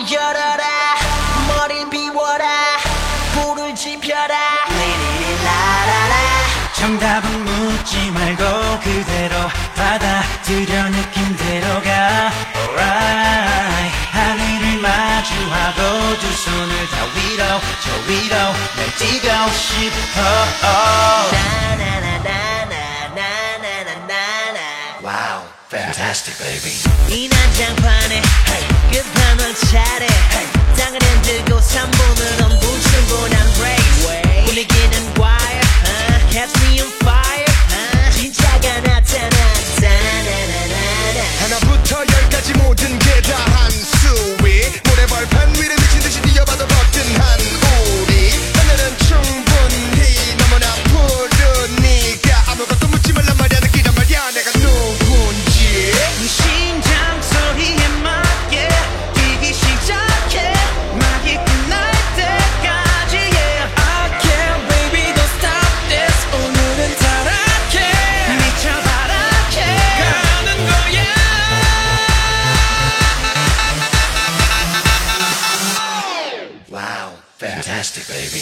열어라 머리를 비워라 불을 지펴라 리리리라라라 정답은 묻지 말고 그대로 받아들여 느낌대로 가 Alright 하늘을 마주하고 두 손을 다 위로 저 위로 날 뛰고 싶어 나나나나나나나나나 Wow, fantastic baby 이 난장판에 끝판왕 차례 땅을 흔들고 3분은 엄분출보난 race 분위기는 wire catch me on fire 진짜가 나타나 나나나나나 하나부터 열까지 모든 게 다 한수위 모래벌판 위를 미친듯이 뛰어봐도 거뜬한 우리 하늘은 충분히 너무나 푸르니까 아무것도 묻지 말란 말이야 느끼란 말이야 내가 누군지 심장 소리에 맞게 뛰기 시작해 막이 끝날 때까지 yeah I can't baby don't stop this 오늘은 타락해 미쳐 바라게 가는 거야 Wow, fantastic baby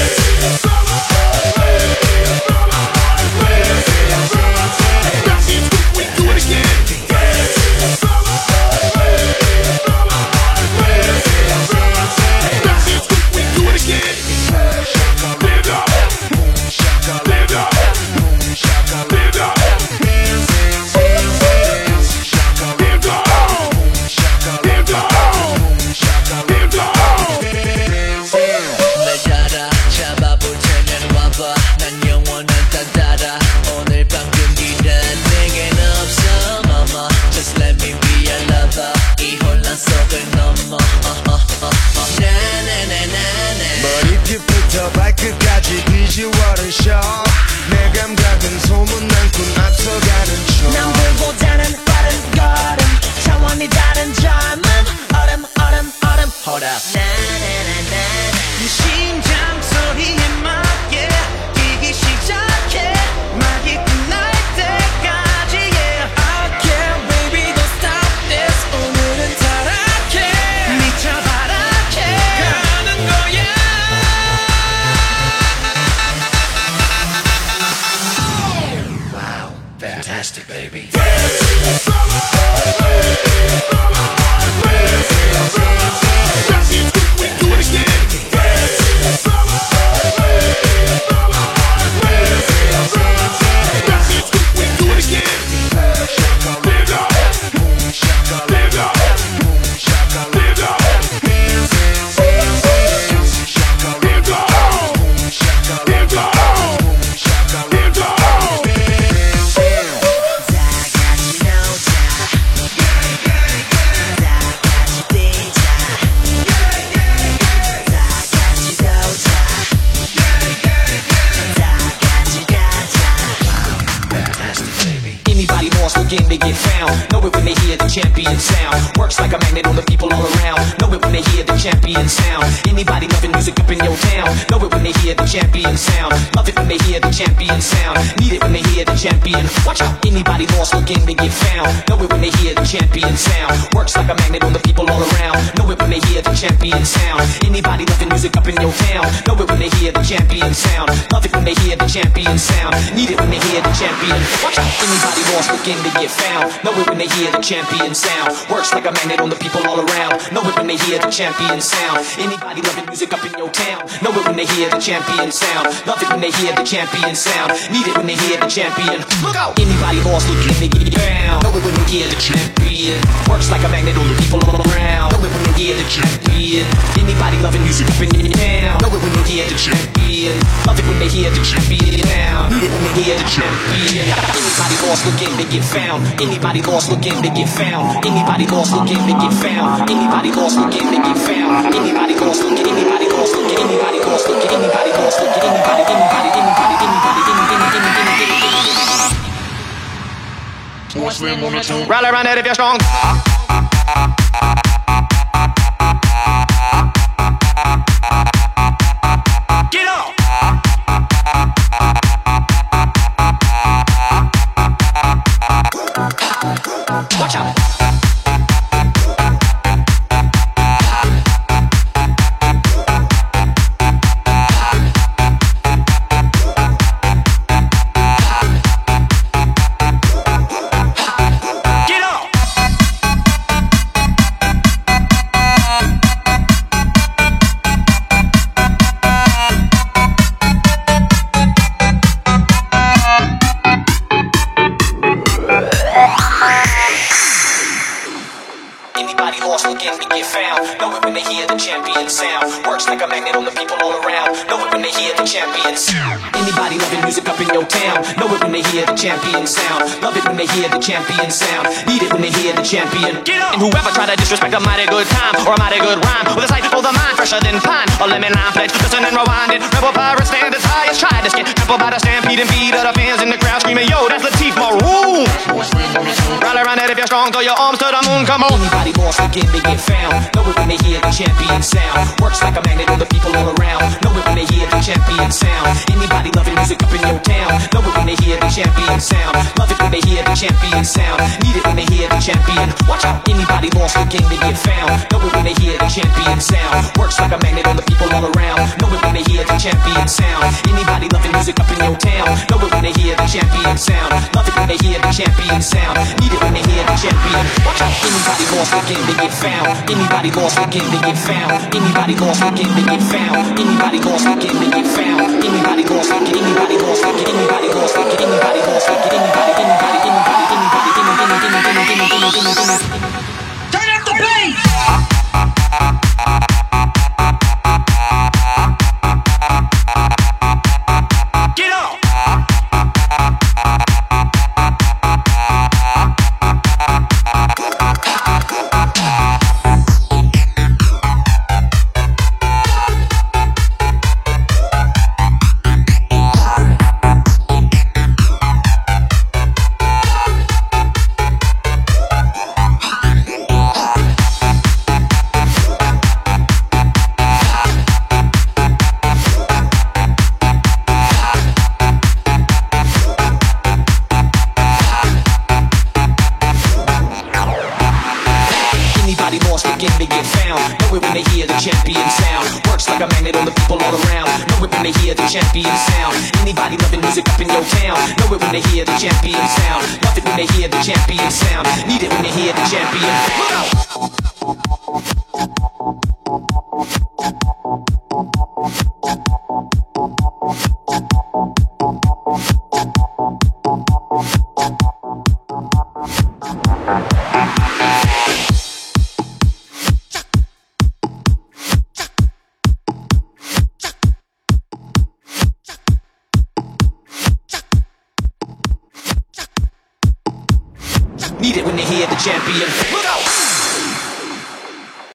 날 따라 잡아볼 테면 와봐 난 영원한 딴따라 오늘 밤 금기는 내겐 없어 mama Just let me be your lover 이 혼란 속을 넘어 나나나나나 머리끝부터 발끝까지 비주얼은 shock 내 감각은 소문난 꿈 앞서가는 중 남들보다는 빠른 걸음 차원이 다른 젊음 얼음 Hold up 나나나나나 네 심장 소리에 맞게 뛰기 시작해 막이 끝날 때까지 yeah I can't baby don't stop this 오늘은 타락해 미쳐 바라게 가는 거야 Wow, fantastic baby Anybody lost looking to get found. Know it when they hear the champion sound. Works like a magnet on the people all around. Know it when they hear the champion sound. Anybody loving music up in your town. Know it when they hear the champion sound. Love it when they hear the champion sound. Need it when they hear the champion. Watch out. Anybody lost looking to get found. Know it when they hear the champion sound. Works like a magnet on the people all around. Know it when they hear the champion sound. Anybody loving music up in your town. Know it when they hear the champion sound. Love it when they hear the champion sound. Need it when they hear the champion. Watch out. Anybody lost looking to get found. Know it when they hear the champion sound. Works like a magnet on the people all around. Know it when they hear the champion sound. Anybody loving music up in your town. Know it when they hear the champion sound. Love it when they hear the champion sound. Need it when they hear the champion. Look out! Anybody lost looking to get down. Know it when they hear the champion. Works like a magnet on the people all around. Know it when they hear the champion. Anybody loving music up in your town. Know it when they hear the champion. Love it when they hear the champion sound. Need it when they hear the champion. Anybody lost looking to get found. Anybody lost looking to get found. Anybody lost looking to get found. Anybody lost looking to get found. Anybody lost looking. Anybody lost looking. Anybody lost looking. Anybody lost looking. Anybody. Rally around that if you're strong. Get up! Watch out! to get found. Know it when they hear the champion sound. Works like a magnet on the people all around. Know it when they hear the champion sound. Anybody loving music up in your town. Know it when they hear the champion sound. Love it when they hear the champion sound. Need it when they hear the champion. Get up! And whoever try to disrespect a mighty good time or a mighty good rhyme with a sight for the mind fresher than pine. A lemon lime pledge, listen and rewind it. Rebel pirate standards highest. Try to get trampled by the stampede and beat of the fans in the crowd screaming, yo, that's Latif Maroon. Rally around it if you're strong, throw your arms to the moon, come on. Anybody lost again, they get found. Know it when they hear the champion sound. Works like a magnet on the people all around. Know it when they hear the champion sound. Anybody loving music up in your town. Know it when they hear the champion sound. Love it when they hear the champion sound. Need it when they hear the champion. Watch out, anybody lost again, they get found. Know it when they hear the champion sound. Works like a magnet on the people all around. Know it when they hear the champion sound. Anybody loving music up in your town. Know it when they hear the champion sound. Love it when they hear the champion sound. Need it when they hear the champion. Watch out, anybody lost again, they get found. Anybody lost again, they get found. Anybody lost again, they get found. Anybody lost again, they get found. Anybody lost again, anybody lost again, anybody lost again, anybody lost again, anybody. Turn up the bass! Get up! They get found. Know it when they hear the champion sound. Works like a magnet on the people all around. Know it when they hear the champion sound. Anybody loving music up in your town. Know it when they hear the champion sound. Love it when they hear the champion sound. Need it when they hear the champion. Look out! Need it when they hear the champion. Look out!